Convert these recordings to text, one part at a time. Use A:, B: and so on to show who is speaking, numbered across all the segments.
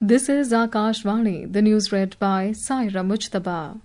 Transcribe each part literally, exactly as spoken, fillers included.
A: This is Akashvani, the news read by Saira Mujtaba.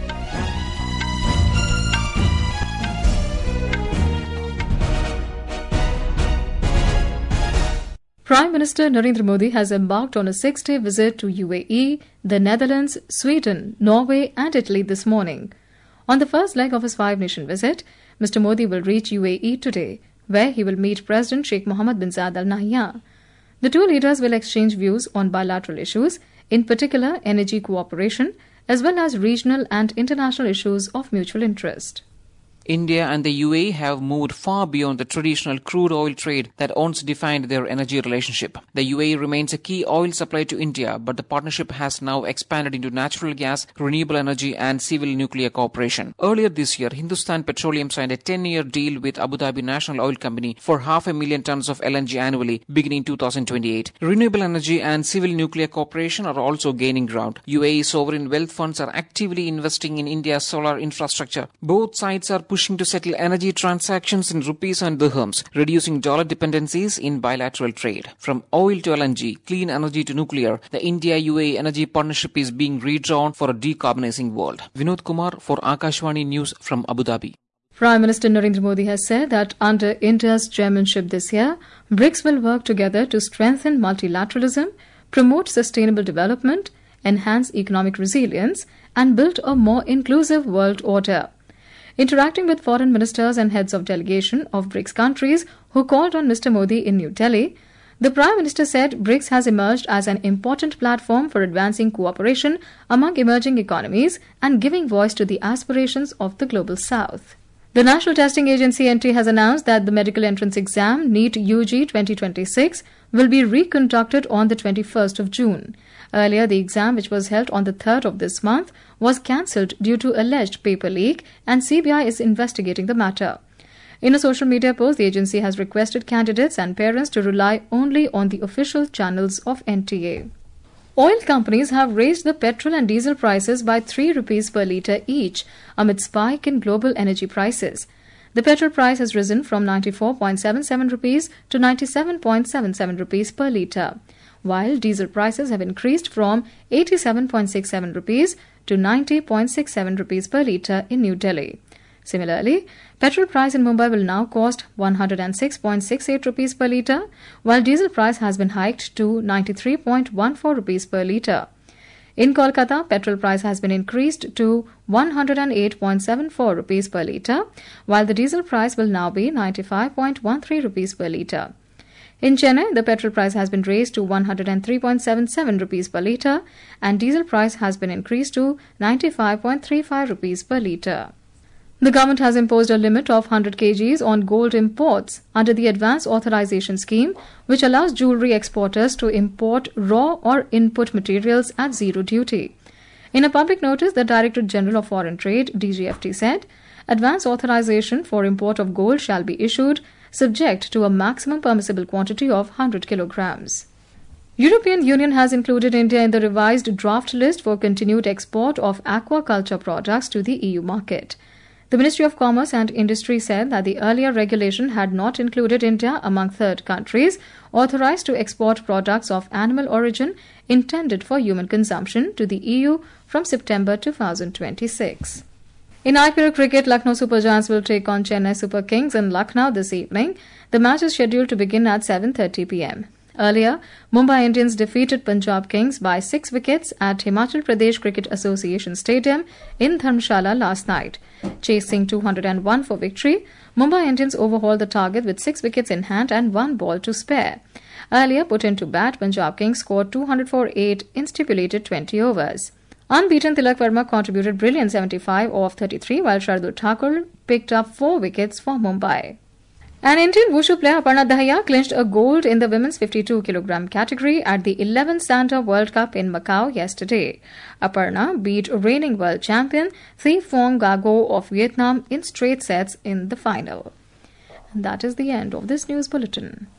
A: Prime Minister Narendra Modi has embarked on a six-day visit to U A E, the Netherlands, Sweden, Norway and Italy this morning. On the first leg of his five-nation visit, Mister Modi will reach U A E today, where he will meet President Sheikh Mohammed bin Zayed Al Nahyan. The two leaders will exchange views on bilateral issues, in particular energy cooperation, as well as regional and international issues of mutual interest.
B: India and the U A E have moved far beyond the traditional crude oil trade that once defined their energy relationship. The U A E remains a key oil supplier to India, but the partnership has now expanded into natural gas, renewable energy and civil nuclear cooperation. Earlier this year, Hindustan Petroleum signed a ten-year deal with Abu Dhabi National Oil Company for half a million tons of L N G annually beginning two thousand twenty-eight. Renewable energy and civil nuclear cooperation are also gaining ground. U A E sovereign wealth funds are actively investing in India's solar infrastructure. Both sides are pushing to settle energy transactions in rupees and dirhams, reducing dollar dependencies in bilateral trade. From oil to L N G, clean energy to nuclear, the India-U A E energy partnership is being redrawn for a decarbonizing world. Vinod Kumar for Akashvani News from Abu Dhabi.
A: Prime Minister Narendra Modi has said that under India's chairmanship this year, BRICS will work together to strengthen multilateralism, promote sustainable development, enhance economic resilience, and build a more inclusive world order. Interacting with foreign ministers and heads of delegation of BRICS countries who called on Mister Modi in New Delhi, the Prime Minister said BRICS has emerged as an important platform for advancing cooperation among emerging economies and giving voice to the aspirations of the global South. The National Testing Agency N T A has announced that the medical entrance exam NEET U G twenty twenty-six will be reconducted on the twenty-first of June. Earlier, the exam, which was held on the third of this month, was cancelled due to alleged paper leak, and C B I is investigating the matter. In a social media post, the agency has requested candidates and parents to rely only on the official channels of N T A. Oil companies have raised the petrol and diesel prices by three rupees per litre each amid spike in global energy prices. The petrol price has risen from ninety-four point seven seven rupees to ninety-seven point seven seven rupees per litre, while diesel prices have increased from eighty-seven point six seven rupees to ninety point six seven rupees per litre in New Delhi. Similarly, petrol price in Mumbai will now cost one hundred six point six eight rupees per litre, while diesel price has been hiked to ninety-three point one four rupees per litre. In Kolkata, petrol price has been increased to one hundred eight point seven four rupees per litre, while the diesel price will now be ninety-five point one three rupees per litre. In Chennai, the petrol price has been raised to one hundred three point seven seven rupees per litre and diesel price has been increased to ninety-five point three five rupees per litre. The government has imposed a limit of one hundred kilograms on gold imports under the Advance Authorization Scheme, which allows jewellery exporters to import raw or input materials at zero duty. In a public notice, the Directorate General of Foreign Trade, D G F T, said, "Advance authorization for import of gold shall be issued subject to a maximum permissible quantity of one hundred kilograms. European Union has included India in the revised draft list for continued export of aquaculture products to the E U market. The Ministry of Commerce and Industry said that the earlier regulation had not included India among third countries authorized to export products of animal origin intended for human consumption to the E U from September two thousand twenty-six. In I P L cricket, Lucknow Super Giants will take on Chennai Super Kings in Lucknow this evening. The match is scheduled to begin at seven thirty p m Earlier, Mumbai Indians defeated Punjab Kings by six wickets at Himachal Pradesh Cricket Association Stadium in Dharamshala last night. Chasing two hundred one for victory, Mumbai Indians overhauled the target with six wickets in hand and one ball to spare. Earlier put into bat, Punjab Kings scored two hundred for eight in stipulated twenty overs. Unbeaten Tilak Verma contributed brilliant seventy-five off thirty-three, while Shardul Thakur picked up four wickets for Mumbai. An Indian wushu player Aparna Dahiya clinched a gold in the women's fifty-two kilogram category at the eleventh Santa World Cup in Macau yesterday. Aparna beat reigning world champion Thi Phong Gago of Vietnam in straight sets in the final. And that is the end of this news bulletin.